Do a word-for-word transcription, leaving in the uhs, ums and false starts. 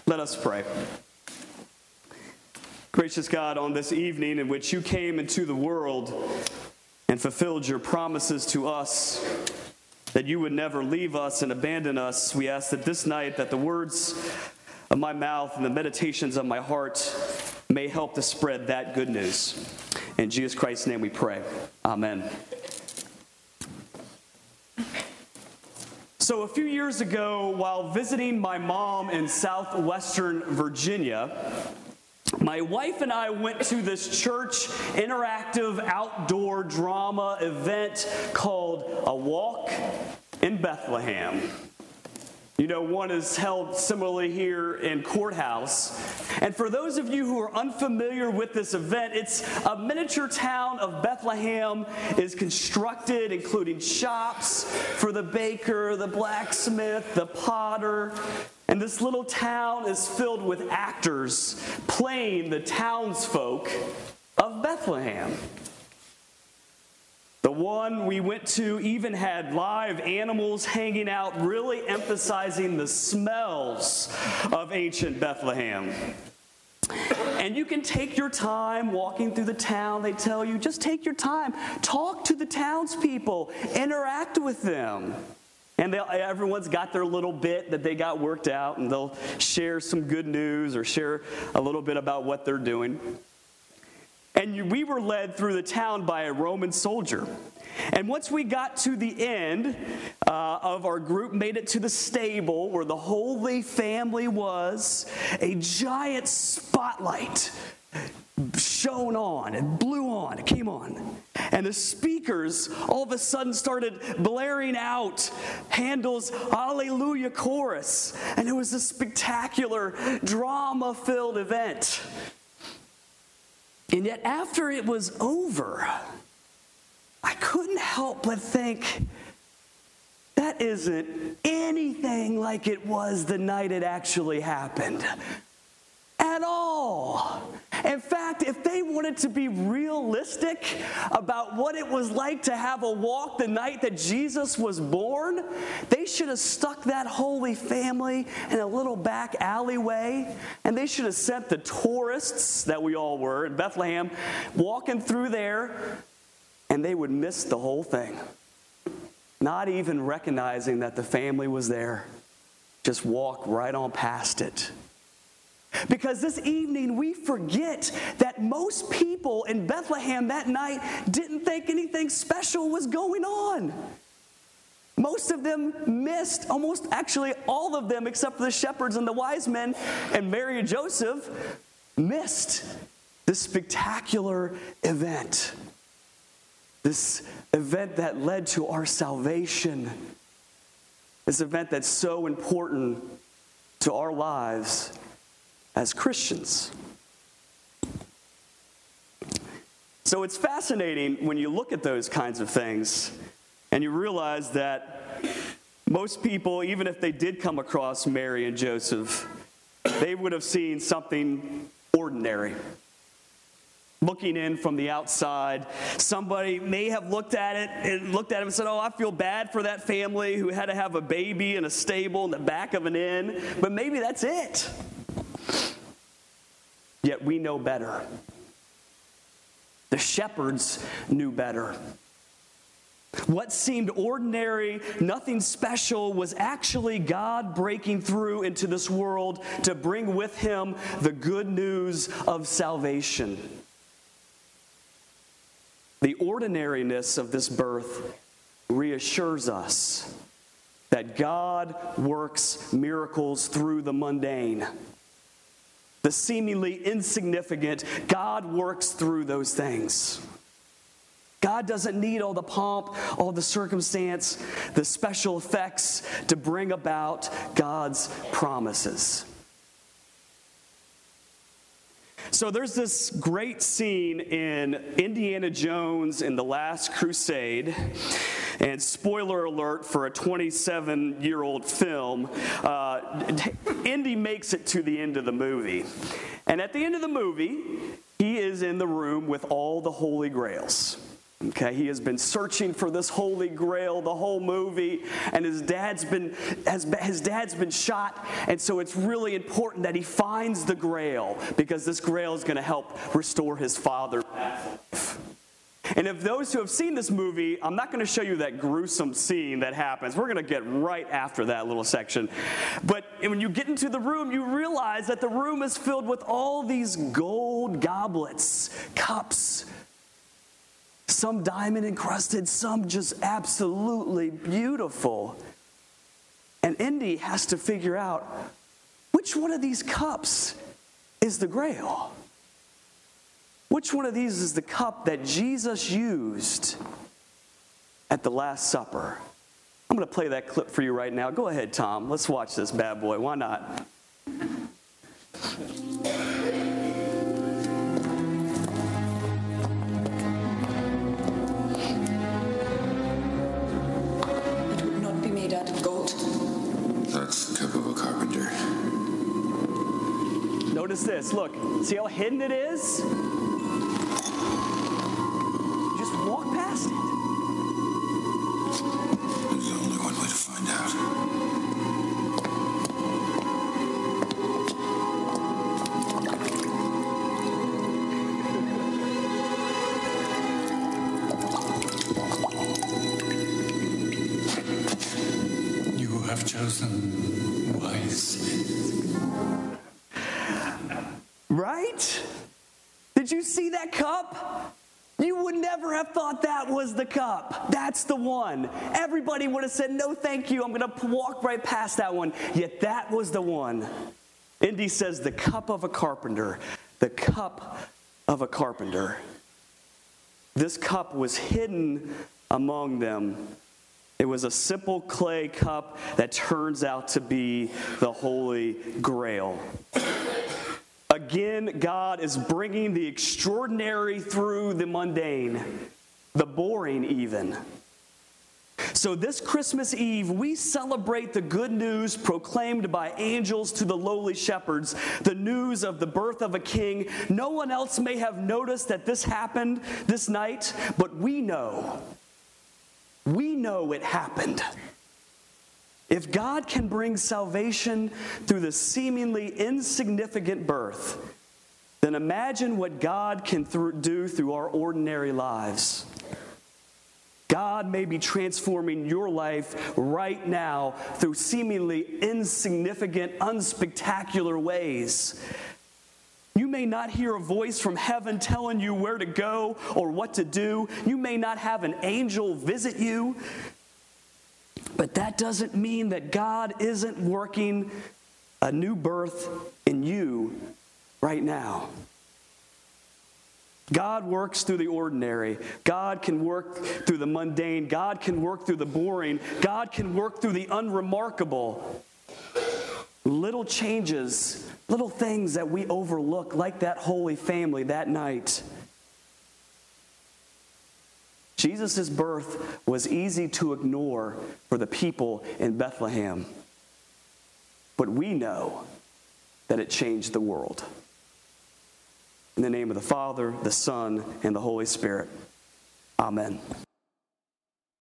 Let us pray. Gracious God, on this evening in which you came into the world and fulfilled your promises to us, that you would never leave us and abandon us, we ask that this night that the words of my mouth and the meditations of my heart may help to spread that good news. In Jesus Christ's name we pray. Amen. So a few years ago, while visiting my mom in southwestern Virginia, my wife and I went to this church interactive outdoor drama event called A Walk in Bethlehem. You know, one is held similarly here in Courthouse. And for those of you who are unfamiliar with this event, it's a miniature town of Bethlehem is constructed, including shops for the baker, the blacksmith, the potter. And this little town is filled with actors playing the townsfolk of Bethlehem. The one we went to even had live animals hanging out, really emphasizing the smells of ancient Bethlehem. And you can take your time walking through the town. They tell you, just take your time. Talk to the townspeople. Interact with them. And everyone's got their little bit that they got worked out, and they'll share some good news or share a little bit about what they're doing. And we were led through the town by a Roman soldier. And once we got to the end uh, of our group, made it to the stable where the Holy Family was, a giant spotlight shone on, it blew on, it came on. And the speakers all of a sudden started blaring out Handel's Hallelujah chorus. And it was a spectacular, drama-filled event. And yet after it was over, I couldn't help but think, that isn't anything like it was the night it actually happened. At all. In fact, if they wanted to be realistic about what it was like to have a walk the night that Jesus was born, they should have stuck that Holy Family in a little back alleyway, and they should have sent the tourists that we all were in Bethlehem walking through there, and they would miss the whole thing. Not even recognizing that the family was there. Just walk right on past it. Because this evening we forget that most people in Bethlehem that night didn't think anything special was going on. Most of them missed, almost actually all of them except for the shepherds and the wise men and Mary and Joseph, missed this spectacular event. This event that led to our salvation. This event that's so important to our lives as Christians. So it's fascinating when you look at those kinds of things and you realize that most people, even if they did come across Mary and Joseph, they would have seen something ordinary. Looking in from the outside, somebody may have looked at it and looked at him and said, oh, I feel bad for that family who had to have a baby in a stable in the back of an inn, but maybe that's it. Yet we know better. The shepherds knew better. What seemed ordinary, nothing special, was actually God breaking through into this world to bring with him the good news of salvation. The ordinariness of this birth reassures us that God works miracles through the mundane. The seemingly insignificant, God works through those things. God doesn't need all the pomp, all the circumstance, the special effects to bring about God's promises. So there's this great scene in Indiana Jones in The Last Crusade. And spoiler alert for a twenty-seven-year-old film, uh, Indy makes it to the end of the movie. And at the end of the movie, he is in the room with all the Holy Grails. Okay, he has been searching for this holy grail the whole movie, and his dad's been has, his dad's been shot, and so it's really important that he finds the grail, because this grail is going to help restore his father's life. And if those who have seen this movie, I'm not going to show you that gruesome scene that happens. We're going to get right after that little section. But when you get into the room, you realize that the room is filled with all these gold goblets, cups, some diamond encrusted, some just absolutely beautiful. And Indy has to figure out which one of these cups is the grail. Which one of these is the cup that Jesus used at the Last Supper? I'm going to play that clip for you right now. Go ahead, Tom. Let's watch this bad boy. Why not? Notice this. Look. See how hidden it is? Just walk past it. There's only one way to find out. You have chosen wisely. Right? Did you see that cup? You would never have thought that was the cup. That's the one. Everybody would have said, no, thank you. I'm going to walk right past that one. Yet that was the one. Indy says, the cup of a carpenter. The cup of a carpenter. This cup was hidden among them. It was a simple clay cup that turns out to be the Holy Grail. Again, God is bringing the extraordinary through the mundane, the boring even. So this Christmas Eve, we celebrate the good news proclaimed by angels to the lowly shepherds, the news of the birth of a king. No one else may have noticed that this happened this night, but we know. We know it happened. If God can bring salvation through the seemingly insignificant birth, then imagine what God can th- do through our ordinary lives. God may be transforming your life right now through seemingly insignificant, unspectacular ways. You may not hear a voice from heaven telling you where to go or what to do. You may not have an angel visit you. But that doesn't mean that God isn't working a new birth in you right now. God works through the ordinary. God can work through the mundane. God can work through the boring. God can work through the unremarkable. Little changes, little things that we overlook, like that Holy Family that night. Jesus' birth was easy to ignore for the people in Bethlehem. But we know that it changed the world. In the name of the Father, the Son, and the Holy Spirit. Amen.